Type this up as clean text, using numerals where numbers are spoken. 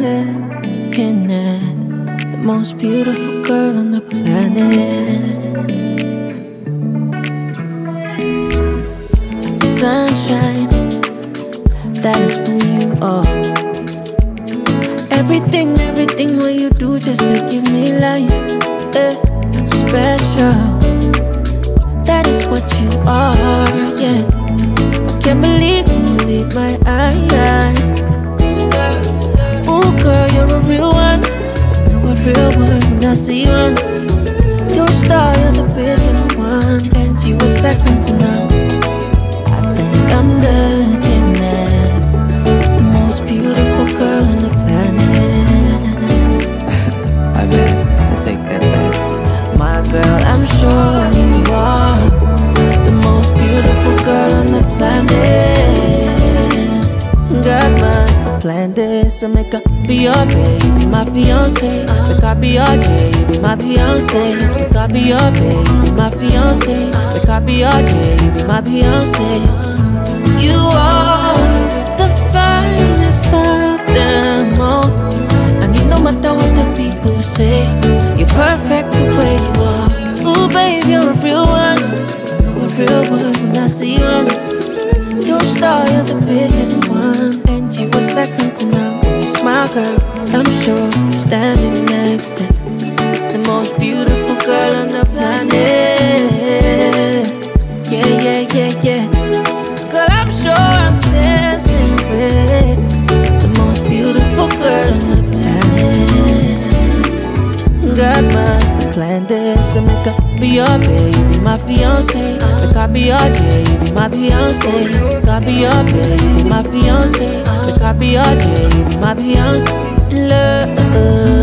looking at the most beautiful girl on the planet. Sunshine, that is who you are. Everything what you do just to give me life. Special, that is what you are, yeah. I can't believe my eyes. Ooh, girl, you're a real one. You're a real one when I see one. You're a star, you're the biggest one, and you were second to none. I think I'm looking at the most beautiful girl on the planet. I bet, I take that back. My girl, I'm sure you are the most beautiful girl on the planet. God must have planned this, so make her be your baby, my fiance. Make her be your J, you be my Beyonce. Make her be your baby, my fiance. Make her be your J, you be my Beyonce. You are the finest of them all, and no matter what the people say, you're perfect the way you are. Ooh, babe, you're a real one. You're a real one when I see one. You're a star, you're the biggest one, and you were second to none. When you smile, girl, I'm sure I'm standing next to the most beautiful girl on the planet. Yeah, yeah, yeah, yeah. Girl, I'm sure I'm dancing with the most beautiful girl on the planet. God must have planned this, so make her be your baby, my fiance. Make her be your J, you be my Beyonce. Make her be your baby, my fiance. Make her be your J, you be my Beyonce. Love.